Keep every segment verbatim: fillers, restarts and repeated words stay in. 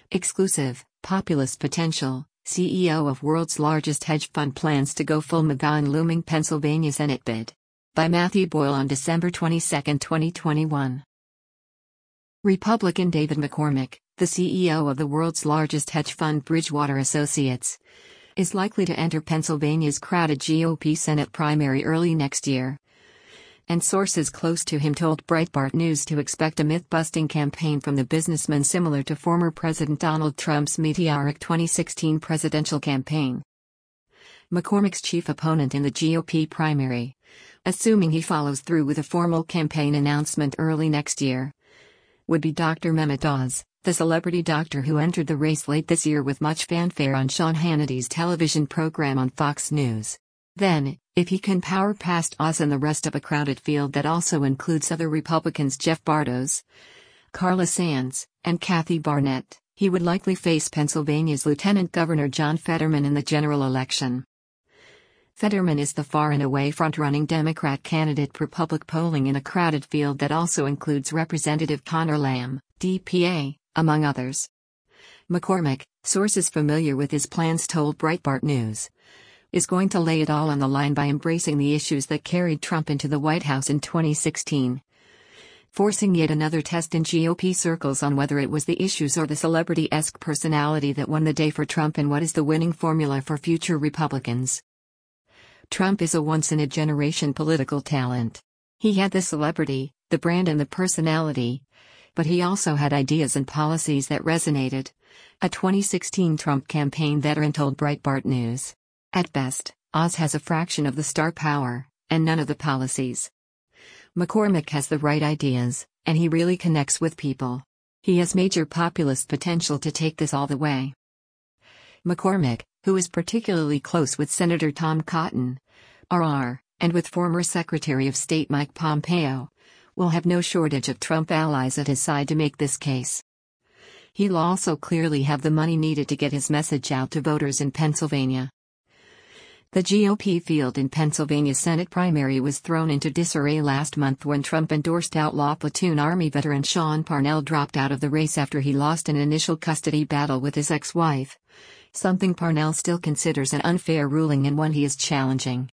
Exclusive, Populist Potential, C E O of world's largest hedge fund plans to go full MAGA in looming Pennsylvania Senate bid. By Matthew Boyle on December twenty-second, twenty twenty-one. Republican David McCormick, the C E O of the world's largest hedge fund Bridgewater Associates, is likely to enter Pennsylvania's crowded G O P Senate primary early next year. And sources close to him told Breitbart News to expect a myth-busting campaign from the businessman similar to former President Donald Trump's meteoric twenty sixteen presidential campaign. McCormick's chief opponent in the G O P primary, assuming he follows through with a formal campaign announcement early next year, would be Doctor Mehmet Oz, the celebrity doctor who entered the race late this year with much fanfare on Sean Hannity's television program on Fox News. Then, if he can power past Oz and the rest of a crowded field that also includes other Republicans Jeff Bartos, Carla Sands, and Kathy Barnett, he would likely face Pennsylvania's Lieutenant Governor John Fetterman in the general election. Fetterman is the far and away front-running Democrat candidate per public polling in a crowded field that also includes Representative Conor Lamb, D P A, among others. McCormick, sources familiar with his plans told Breitbart News, is going to lay it all on the line by embracing the issues that carried Trump into the White House in twenty sixteen. Forcing yet another test in G O P circles on whether it was the issues or the celebrity-esque personality that won the day for Trump and what is the winning formula for future Republicans. Trump is a once-in-a-generation political talent. He had the celebrity, the brand and the personality, but he also had ideas and policies that resonated, a twenty sixteen Trump campaign veteran told Breitbart News. At best, Oz has a fraction of the star power, and none of the policies. McCormick has the right ideas, and he really connects with people. He has major populist potential to take this all the way. McCormick, who is particularly close with Senator Tom Cotton, R R, and with former Secretary of State Mike Pompeo, will have no shortage of Trump allies at his side to make this case. He'll also clearly have the money needed to get his message out to voters in Pennsylvania. The G O P field in Pennsylvania's Senate primary was thrown into disarray last month when Trump-endorsed outlaw platoon Army veteran Sean Parnell dropped out of the race after he lost an initial custody battle with his ex-wife, something Parnell still considers an unfair ruling and one he is challenging.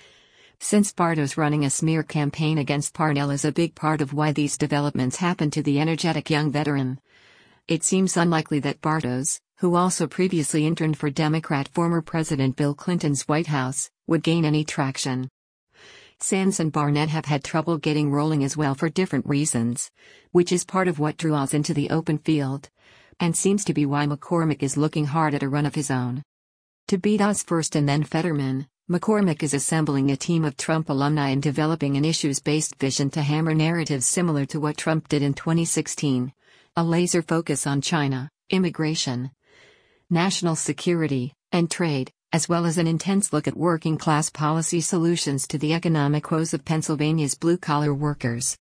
Since Bartos running a smear campaign against Parnell is a big part of why these developments happened to the energetic young veteran, it seems unlikely that Bartos, who also previously interned for Democrat former President Bill Clinton's White House, would gain any traction. Sands and Barnett have had trouble getting rolling as well for different reasons, which is part of what drew Oz into the open field, and seems to be why McCormick is looking hard at a run of his own. To beat Oz first and then Fetterman, McCormick is assembling a team of Trump alumni and developing an issues-based vision to hammer narratives similar to what Trump did in twenty sixteen, a laser focus on China, immigration, national security, and trade, as well as an intense look at working-class policy solutions to the economic woes of Pennsylvania's blue-collar workers.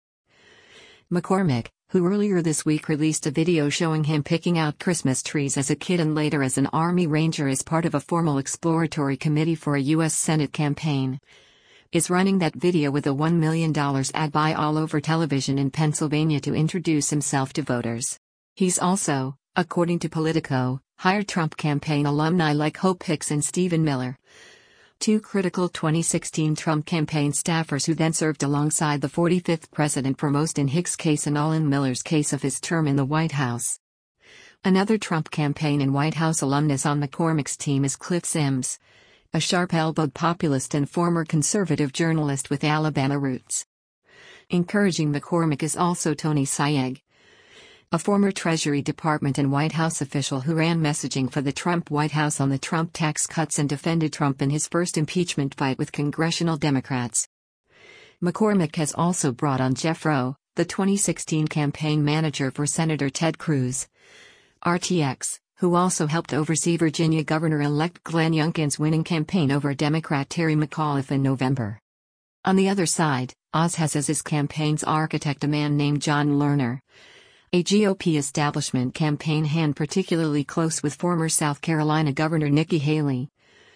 McCormick, who earlier this week released a video showing him picking out Christmas trees as a kid and later as an Army Ranger as part of a formal exploratory committee for a U S Senate campaign, is running that video with a one million dollars ad buy all over television in Pennsylvania to introduce himself to voters. He's also, according to Politico, hired Trump campaign alumni like Hope Hicks and Stephen Miller, two critical twenty sixteen Trump campaign staffers who then served alongside the forty-fifth president for most in Hicks' case and all in Miller's case of his term in the White House. Another Trump campaign and White House alumnus on McCormick's team is Cliff Sims, a sharp-elbowed populist and former conservative journalist with Alabama roots. Encouraging McCormick is also Tony Sayegh, a former Treasury Department and White House official who ran messaging for the Trump White House on the Trump tax cuts and defended Trump in his first impeachment fight with congressional Democrats. McCormick has also brought on Jeff Rowe, the twenty sixteen campaign manager for Senator Ted Cruz, R T X, who also helped oversee Virginia Governor-elect Glenn Youngkin's winning campaign over Democrat Terry McAuliffe in November. On the other side, Oz has as his campaign's architect a man named John Lerner, a G O P establishment campaign hand particularly close with former South Carolina Governor Nikki Haley,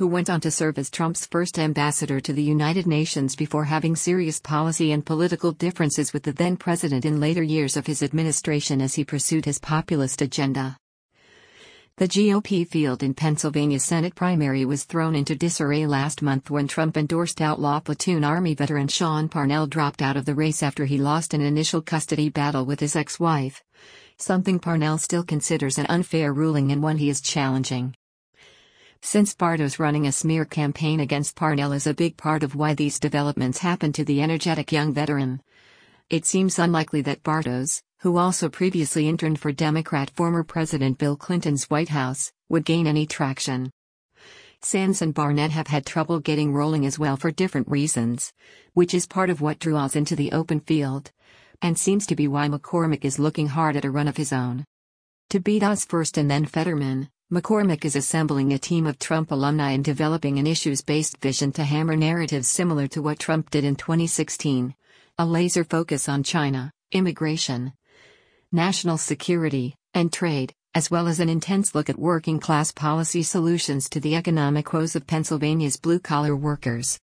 who went on to serve as Trump's first ambassador to the United Nations before having serious policy and political differences with the then president in later years of his administration as he pursued his populist agenda. The G O P field in Pennsylvania Senate primary was thrown into disarray last month when Trump-endorsed outlaw platoon Army veteran Sean Parnell dropped out of the race after he lost an initial custody battle with his ex-wife, something Parnell still considers an unfair ruling and one he is challenging. Since Barto's running a smear campaign against Parnell is a big part of why these developments happened to the energetic young veteran, it seems unlikely that Bartos, who also previously interned for Democrat former President Bill Clinton's White House, would gain any traction. Sands and Barnett have had trouble getting rolling as well for different reasons, which is part of what drew Oz into the open field, and seems to be why McCormick is looking hard at a run of his own. To beat Oz first and then Fetterman, McCormick is assembling a team of Trump alumni and developing an issues-based vision to hammer narratives similar to what Trump did in twenty sixteen, a laser focus on China, immigration, national security, and trade, as well as an intense look at working-class policy solutions to the economic woes of Pennsylvania's blue-collar workers.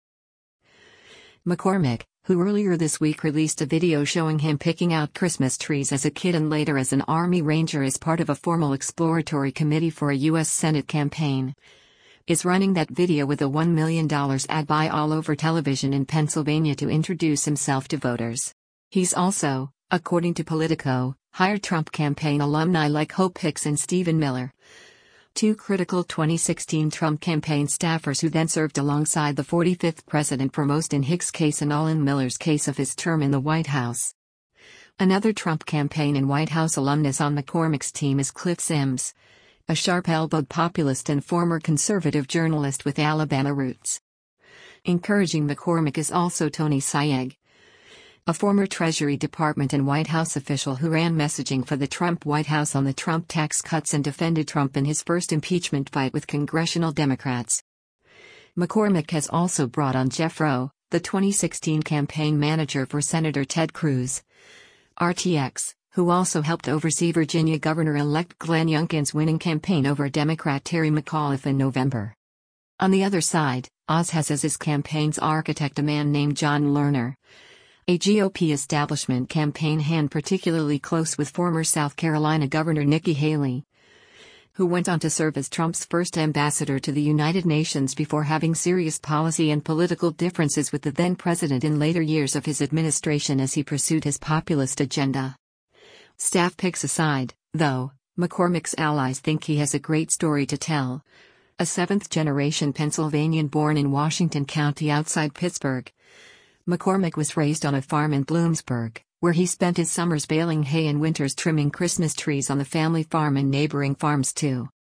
McCormick, who earlier this week released a video showing him picking out Christmas trees as a kid and later as an Army Ranger as part of a formal exploratory committee for a U S Senate campaign, is running that video with a one million dollars ad buy all over television in Pennsylvania to introduce himself to voters. He's also, according to Politico, hired Trump campaign alumni like Hope Hicks and Stephen Miller, two critical twenty sixteen Trump campaign staffers who then served alongside the forty-fifth president for most in Hicks' case and all in Miller's case of his term in the White House. Another Trump campaign and White House alumnus on McCormick's team is Cliff Sims, a sharp-elbowed populist and former conservative journalist with Alabama roots. Encouraging McCormick is also Tony Sayegh, a former Treasury Department and White House official who ran messaging for the Trump White House on the Trump tax cuts and defended Trump in his first impeachment fight with congressional Democrats. McCormick has also brought on Jeff Rowe, the twenty sixteen campaign manager for Senator Ted Cruz, R T X, who also helped oversee Virginia Governor-elect Glenn Youngkin's winning campaign over Democrat Terry McAuliffe in November. On the other side, Oz has as his campaign's architect a man named John Lerner, a G O P establishment campaign hand particularly close with former South Carolina Governor Nikki Haley, who went on to serve as Trump's first ambassador to the United Nations before having serious policy and political differences with the then president in later years of his administration as he pursued his populist agenda. Staff picks aside, though, McCormick's allies think he has a great story to tell. A seventh-generation Pennsylvanian born in Washington County outside Pittsburgh, McCormick was raised on a farm in Bloomsburg, where he spent his summers baling hay and winters trimming Christmas trees on the family farm and neighboring farms too.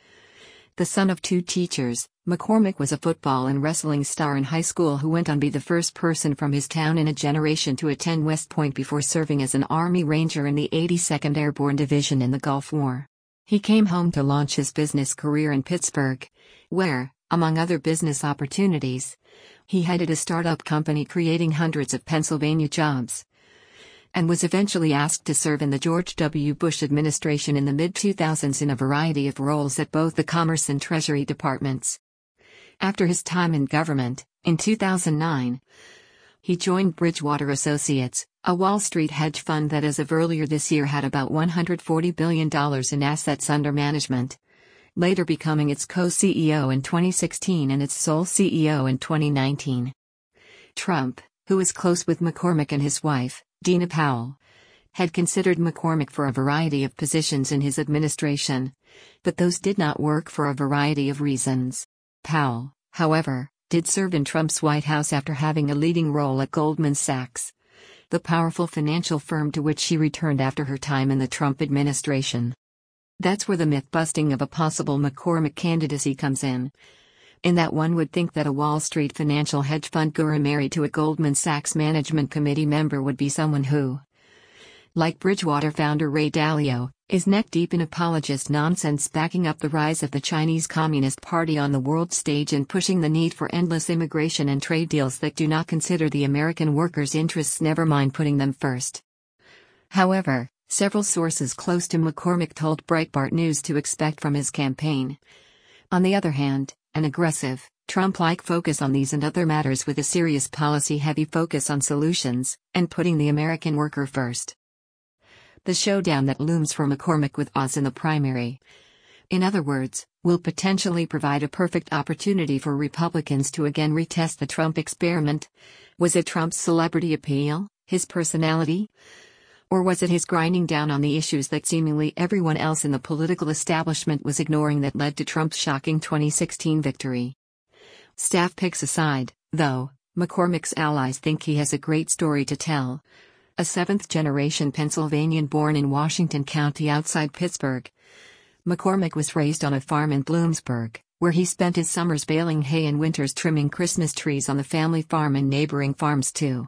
The son of two teachers, McCormick was a football and wrestling star in high school who went on to be the first person from his town in a generation to attend West Point before serving as an Army Ranger in the eighty-second Airborne Division in the Gulf War. He came home to launch his business career in Pittsburgh, where, among other business opportunities, he headed a startup company creating hundreds of Pennsylvania jobs, and was eventually asked to serve in the George W. Bush administration in the mid two thousands in a variety of roles at both the Commerce and Treasury departments. After his time in government, in two thousand nine, he joined Bridgewater Associates, a Wall Street hedge fund that as of earlier this year had about one hundred forty billion dollars in assets under management, later becoming its co-C E O in twenty sixteen and its sole C E O in twenty nineteen. Trump, who is close with McCormick and his wife, Dina Powell, had considered McCormick for a variety of positions in his administration, but those did not work for a variety of reasons. Powell, however, did serve in Trump's White House after having a leading role at Goldman Sachs, the powerful financial firm to which she returned after her time in the Trump administration. That's where the myth-busting of a possible McCormick candidacy comes in, in that one would think that a Wall Street financial hedge fund guru married to a Goldman Sachs Management Committee member would be someone who, like Bridgewater founder Ray Dalio, is neck-deep in apologist nonsense backing up the rise of the Chinese Communist Party on the world stage and pushing the need for endless immigration and trade deals that do not consider the American workers' interests, never mind putting them first. However, several sources close to McCormick told Breitbart News to expect from his campaign, on the other hand, an aggressive, Trump-like focus on these and other matters with a serious policy-heavy focus on solutions, and putting the American worker first. The showdown that looms for McCormick with Oz in the primary, in other words, will potentially provide a perfect opportunity for Republicans to again retest the Trump experiment. Was it Trump's celebrity appeal, his personality? Or was it his grinding down on the issues that seemingly everyone else in the political establishment was ignoring that led to Trump's shocking twenty sixteen victory? Staff picks aside, though, McCormick's allies think he has a great story to tell. A seventh-generation Pennsylvanian born in Washington County outside Pittsburgh, McCormick was raised on a farm in Bloomsburg, where he spent his summers baling hay and winters trimming Christmas trees on the family farm and neighboring farms too.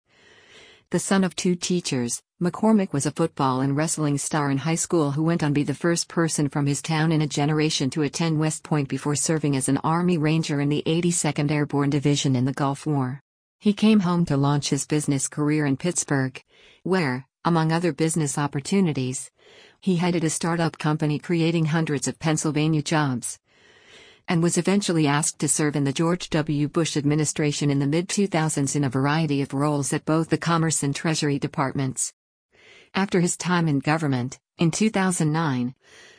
The son of two teachers, McCormick was a football and wrestling star in high school who went on to be the first person from his town in a generation to attend West Point before serving as an Army Ranger in the eighty-second Airborne Division in the Gulf War. He came home to launch his business career in Pittsburgh, where, among other business opportunities, he headed a startup company creating hundreds of Pennsylvania jobs, and was eventually asked to serve in the George W. Bush administration in the mid two thousands in a variety of roles at both the Commerce and Treasury departments. After his time in government, in two thousand nine,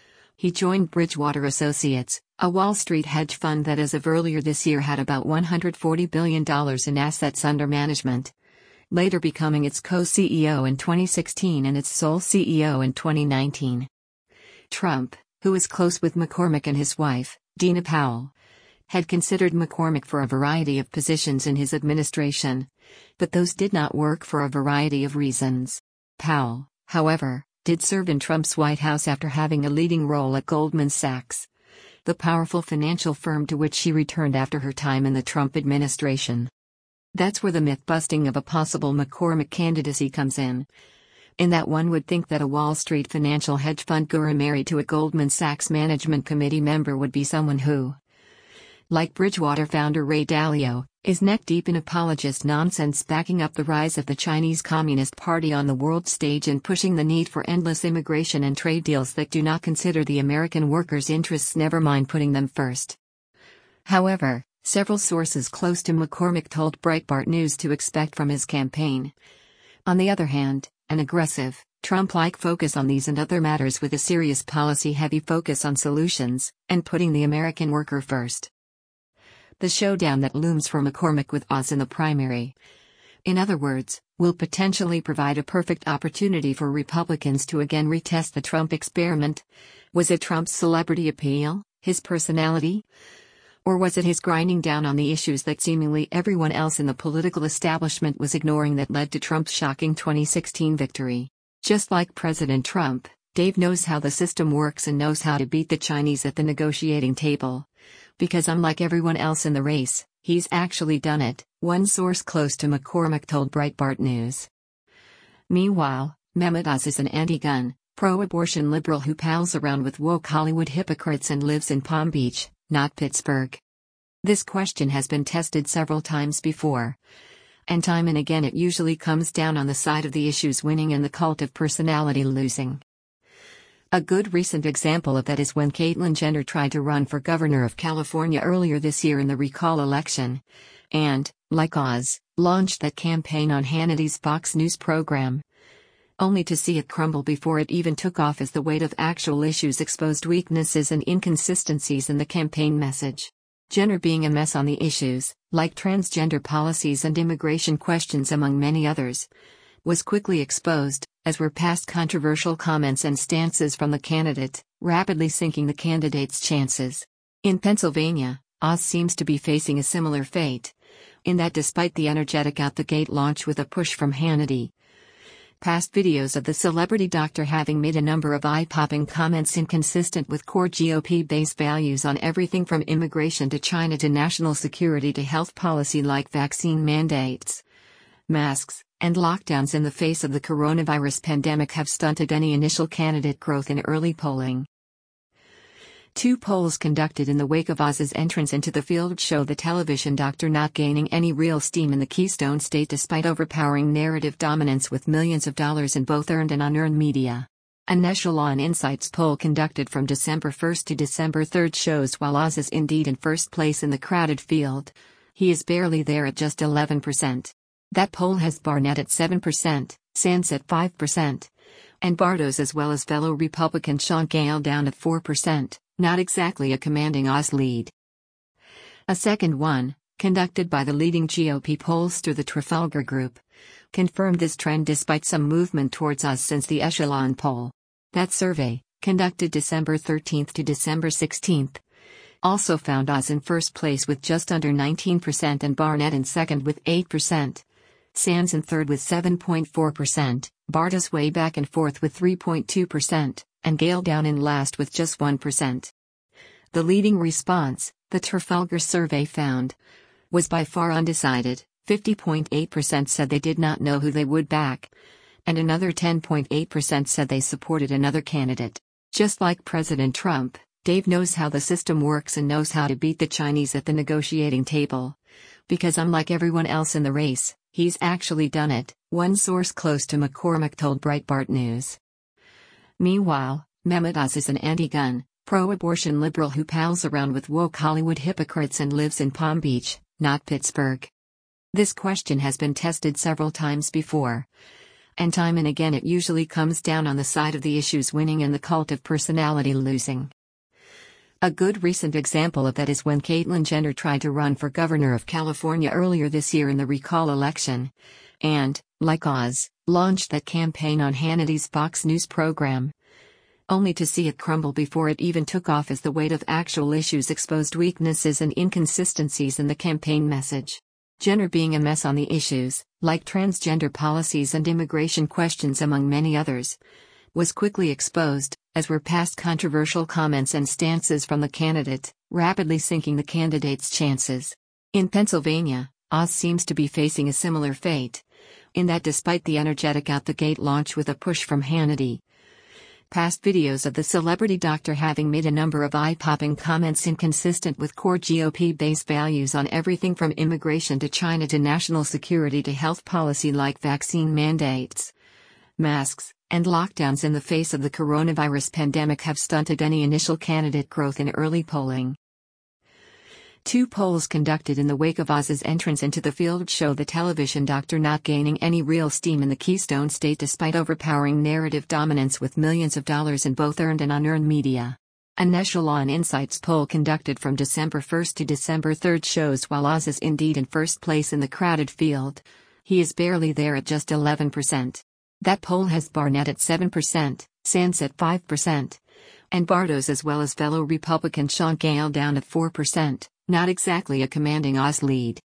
he joined Bridgewater Associates, a Wall Street hedge fund that as of earlier this year had about one hundred forty billion dollars in assets under management, later becoming its co-C E O in twenty sixteen and its sole C E O in twenty nineteen. Trump, who is close with McCormick and his wife, Dina Powell, had considered McCormick for a variety of positions in his administration, but those did not work for a variety of reasons. Powell, however, did serve in Trump's White House after having a leading role at Goldman Sachs, the powerful financial firm to which she returned after her time in the Trump administration. That's where the myth-busting of a possible McCormick candidacy comes in, in that one would think that a Wall Street financial hedge fund guru married to a Goldman Sachs Management Committee member would be someone who, like Bridgewater founder Ray Dalio, is neck-deep in apologist nonsense backing up the rise of the Chinese Communist Party on the world stage and pushing the need for endless immigration and trade deals that do not consider the American workers' interests, never mind putting them first. However, several sources close to McCormick told Breitbart News to expect from his campaign, on the other hand, an aggressive, Trump-like focus on these and other matters with a serious policy-heavy focus on solutions, and putting the American worker first. The showdown that looms for McCormick with Oz in the primary, in other words, will potentially provide a perfect opportunity for Republicans to again retest the Trump experiment. Was it Trump's celebrity appeal, his personality? Or was it his grinding down on the issues that seemingly everyone else in the political establishment was ignoring that led to Trump's shocking twenty sixteen victory? Just like President Trump, Dave knows how the system works and knows how to beat the Chinese at the negotiating table. Because unlike everyone else in the race, he's actually done it, one source close to McCormick told Breitbart News. Meanwhile, Mehmet Oz is an anti-gun, pro-abortion liberal who pals around with woke Hollywood hypocrites and lives in Palm Beach, not Pittsburgh. This question has been tested several times before, and time and again it usually comes down on the side of the issues winning and the cult of personality losing. A good recent example of that is when Caitlyn Jenner tried to run for governor of California earlier this year in the recall election, and, like Oz, launched that campaign on Hannity's Fox News program, only to see it crumble before it even took off as the weight of actual issues exposed weaknesses and inconsistencies in the campaign message. Jenner, being a mess on the issues, like transgender policies and immigration questions among many others, was quickly exposed, as were past controversial comments and stances from the candidate, rapidly sinking the candidate's chances. In Pennsylvania, Oz seems to be facing a similar fate, in that despite the energetic out-the-gate launch with a push from Hannity, past videos of the celebrity doctor having made a number of eye-popping comments inconsistent with core G O P-based values on everything from immigration to China to national security to health policy like vaccine mandates, masks, and lockdowns in the face of the coronavirus pandemic have stunted any initial candidate growth in early polling. Two polls conducted in the wake of Oz's entrance into the field show the television doctor not gaining any real steam in the Keystone State despite overpowering narrative dominance with millions of dollars in both earned and unearned media. An Echelon Insights poll conducted from December first to December third shows while Oz is indeed in first place in the crowded field, he is barely there at just eleven percent. That poll has Barnett at seven percent, Sands at five percent, and Bartos as well as fellow Republican Sean Gale down at four percent, not exactly a commanding Oz lead. A second one, conducted by the leading G O P pollster the Trafalgar Group, confirmed this trend despite some movement towards Oz since the Echelon poll. That survey, conducted December thirteenth to December sixteenth, also found Oz in first place with just under nineteen percent and Barnett in second with eight percent. Sands in third with seven point four percent, Bartos way back in fourth with three point two percent, and Gale down in last with just one percent. The leading response, the Trafalgar survey found, was by far undecided. fifty point eight percent said they did not know who they would back, and another ten point eight percent said they supported another candidate. Just like President Trump, Dave knows how the system works and knows how to beat the Chinese at the negotiating table. Because unlike everyone else in the race, he's actually done it, one source close to McCormick told Breitbart News. Meanwhile, Mehmet Oz is an anti-gun, pro-abortion liberal who pals around with woke Hollywood hypocrites and lives in Palm Beach, not Pittsburgh. This question has been tested several times before. And time and again it usually comes down on the side of the issues winning and the cult of personality losing. A good recent example of that is when Caitlyn Jenner tried to run for governor of California earlier this year in the recall election, and, like Oz, launched that campaign on Hannity's Fox News program, only to see it crumble before it even took off as the weight of actual issues exposed weaknesses and inconsistencies in the campaign message. Jenner being a mess on the issues, like transgender policies and immigration questions among many others, was quickly exposed, as were past controversial comments and stances from the candidate, rapidly sinking the candidate's chances. In Pennsylvania, Oz seems to be facing a similar fate, in that despite the energetic out-the-gate launch with a push from Hannity, past videos of the celebrity doctor having made a number of eye-popping comments inconsistent with core G O P-based values on everything from immigration to China to national security to health policy like vaccine mandates, masks, and lockdowns in the face of the coronavirus pandemic have stunted any initial candidate growth in early polling. Two polls conducted in the wake of Oz's entrance into the field show the television doctor not gaining any real steam in the Keystone State despite overpowering narrative dominance with millions of dollars in both earned and unearned media. An Echelon Insights poll conducted from December first to December third shows while Oz is indeed in first place in the crowded field, he is barely there at just eleven percent. That poll has Barnett at seven percent, Sands at five percent, and Bartos as well as fellow Republican Sean Gale down at four percent. Not exactly a commanding Oz lead.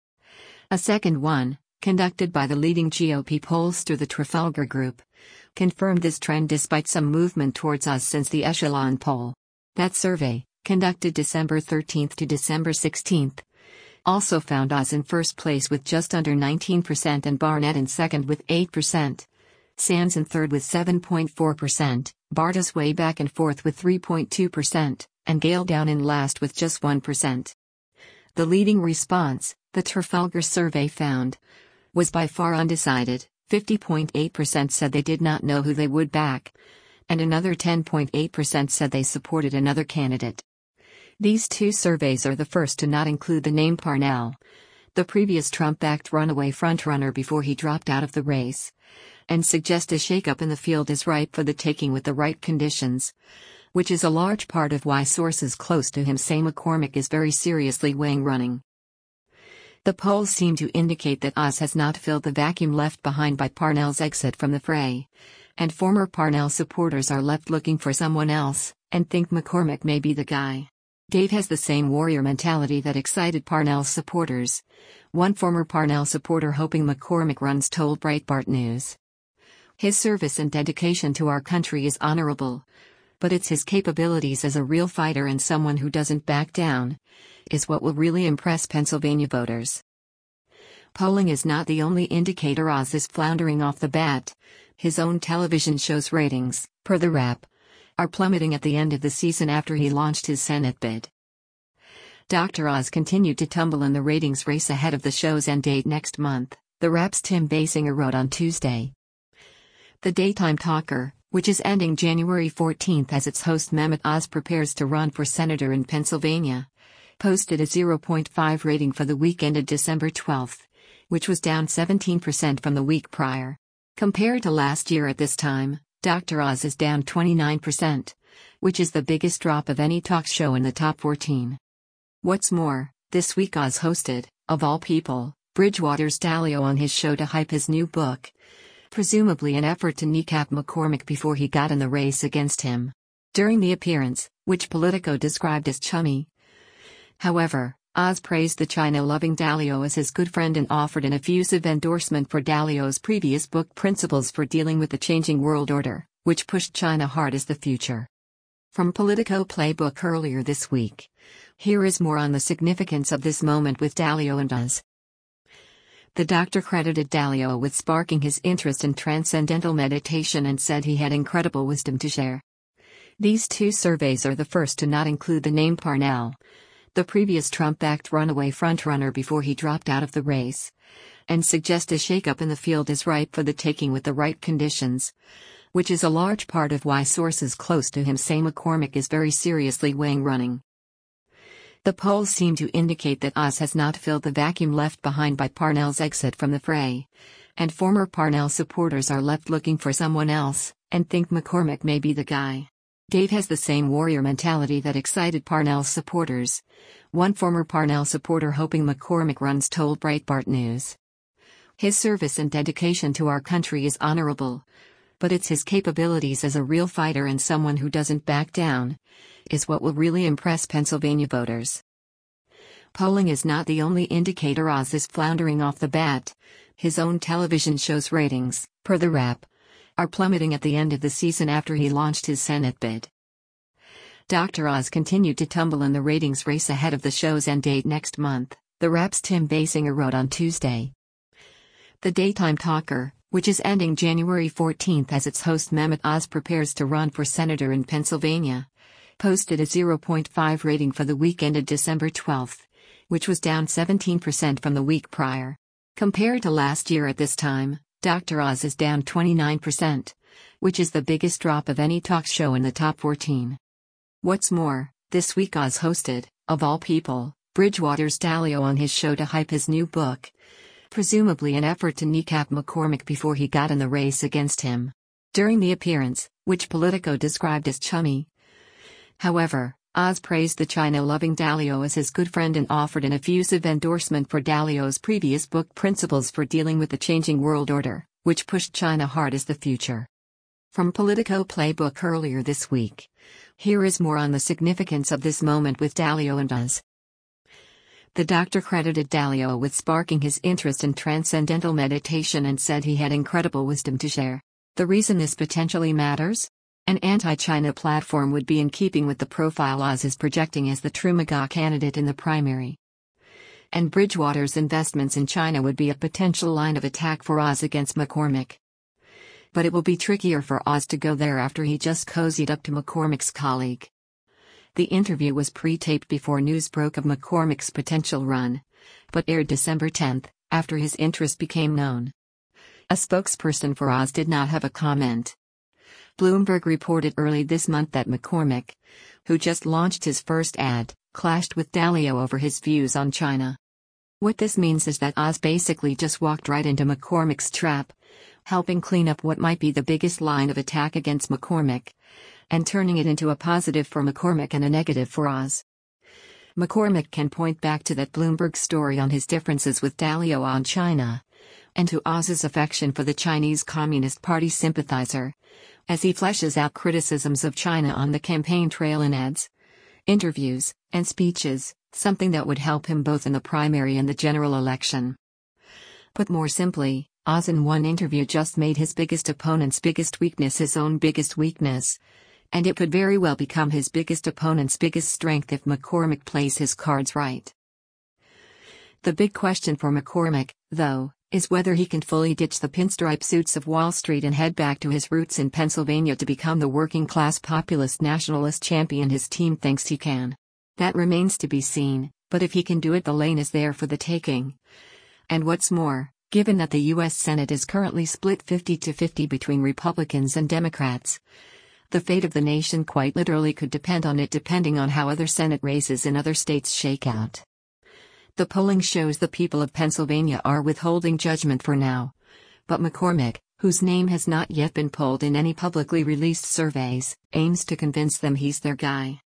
A second one, conducted by the leading G O P pollster the Trafalgar Group, confirmed this trend despite some movement towards Oz since the Echelon poll. That survey, conducted December thirteenth to December sixteenth, also found Oz in first place with just under nineteen percent and Barnett in second with eight percent. Sands in third with seven point four percent, Bartos way back in fourth with three point two percent. And Gale down in last with just one percent. The leading response, the Trafalgar survey found, was by far undecided. fifty point eight percent said they did not know who they would back, and another ten point eight percent said they supported another candidate. These two surveys are the first to not include the name Parnell, the previous Trump-backed runaway frontrunner before he dropped out of the race, and suggest a shakeup in the field is ripe for the taking with the right conditions, which is a large part of why sources close to him say McCormick is very seriously weighing running. The polls seem to indicate that Oz has not filled the vacuum left behind by Parnell's exit from the fray, and former Parnell supporters are left looking for someone else, and think McCormick may be the guy. Dave has the same warrior mentality that excited Parnell's supporters, one former Parnell supporter hoping McCormick runs told Breitbart News. His service and dedication to our country is honorable, but it's his capabilities as a real fighter and someone who doesn't back down, is what will really impress Pennsylvania voters. Polling is not the only indicator Oz is floundering off the bat. His own television show's ratings, per The Wrap, are plummeting at the end of the season after he launched his Senate bid. Doctor Oz continued to tumble in the ratings race ahead of the show's end date next month, The Wrap's Tim Basinger wrote on Tuesday. The daytime talker, which is ending January fourteenth as its host Mehmet Oz prepares to run for senator in Pennsylvania, posted a zero point five rating for the week ended December twelfth, which was down seventeen percent from the week prior. Compared to last year at this time, Doctor Oz is down twenty-nine percent, which is the biggest drop of any talk show in the top fourteen. What's more, this week Oz hosted, of all people, Bridgewater's Dalio on his show to hype his new book, presumably an effort to kneecap McCormick before he got in the race against him. During the appearance, which Politico described as chummy, however, Oz praised the China-loving Dalio as his good friend and offered an effusive endorsement for Dalio's previous book Principles for Dealing with the Changing World Order, which pushed China hard as the future. From Politico Playbook earlier this week, here is more on the significance of this moment with Dalio and Oz. The doctor credited Dalio with sparking his interest in transcendental meditation and said he had incredible wisdom to share. These two surveys are the first to not include the name Parnell, the previous Trump-backed runaway frontrunner before he dropped out of the race, and suggest a shakeup in the field is ripe for the taking with the right conditions, which is a large part of why sources close to him say McCormick is very seriously weighing running. The polls seem to indicate that Oz has not filled the vacuum left behind by Parnell's exit from the fray, and former Parnell supporters are left looking for someone else, and think McCormick may be the guy. Dave has the same warrior mentality that excited Parnell's supporters, one former Parnell supporter hoping McCormick runs told Breitbart News. His service and dedication to our country is honorable, but it's his capabilities as a real fighter and someone who doesn't back down, is what will really impress Pennsylvania voters. Polling is not the only indicator Oz is floundering off the bat. His own television show's ratings, per The Wrap, are plummeting at the end of the season after he launched his Senate bid. Doctor Oz continued to tumble in the ratings race ahead of the show's end date next month, The Wrap's Tim Basinger wrote on Tuesday. The daytime talker, which is ending January fourteenth as its host Mehmet Oz prepares to run for senator in Pennsylvania, posted a zero point five rating for the week ended December twelfth, which was down seventeen percent from the week prior. Compared to last year at this time, Doctor Oz is down twenty-nine percent, which is the biggest drop of any talk show in the top fourteen. What's more, this week Oz hosted, of all people, Bridgewater's Dalio on his show to hype his new book, presumably an effort to kneecap McCormick before he got in the race against him. During the appearance, which Politico described as chummy, however, Oz praised the China-loving Dalio as his good friend and offered an effusive endorsement for Dalio's previous book Principles for Dealing with the Changing World Order, which pushed China hard as the future. From Politico Playbook earlier this week, here is more on the significance of this moment with Dalio and Oz. The doctor credited Dalio with sparking his interest in transcendental meditation and said he had incredible wisdom to share. The reason this potentially matters? An anti-China platform would be in keeping with the profile Oz is projecting as the true MAGA candidate in the primary. And Bridgewater's investments in China would be a potential line of attack for Oz against McCormick. But it will be trickier for Oz to go there after he just cozied up to McCormick's colleague. The interview was pre-taped before news broke of McCormick's potential run, but aired December tenth, after his interest became known. A spokesperson for Oz did not have a comment. Bloomberg reported early this month that McCormick, who just launched his first ad, clashed with Dalio over his views on China. What this means is that Oz basically just walked right into McCormick's trap, helping clean up what might be the biggest line of attack against McCormick, and turning it into a positive for McCormick and a negative for Oz. McCormick can point back to that Bloomberg story on his differences with Dalio on China, and to Oz's affection for the Chinese Communist Party sympathizer, as he fleshes out criticisms of China on the campaign trail in ads, interviews, and speeches, something that would help him both in the primary and the general election. Put more simply, Oz in one interview just made his biggest opponent's biggest weakness his own biggest weakness, and it could very well become his biggest opponent's biggest strength if McCormick plays his cards right. The big question for McCormick, though, is whether he can fully ditch the pinstripe suits of Wall Street and head back to his roots in Pennsylvania to become the working-class populist nationalist champion his team thinks he can. That remains to be seen, but if he can do it, the lane is there for the taking. And what's more, Given that the U S Senate is currently split fifty to fifty between Republicans and Democrats, the fate of the nation quite literally could depend on it depending on how other Senate races in other states shake out. The polling shows the people of Pennsylvania are withholding judgment for now. But McCormick, whose name has not yet been polled in any publicly released surveys, aims to convince them he's their guy.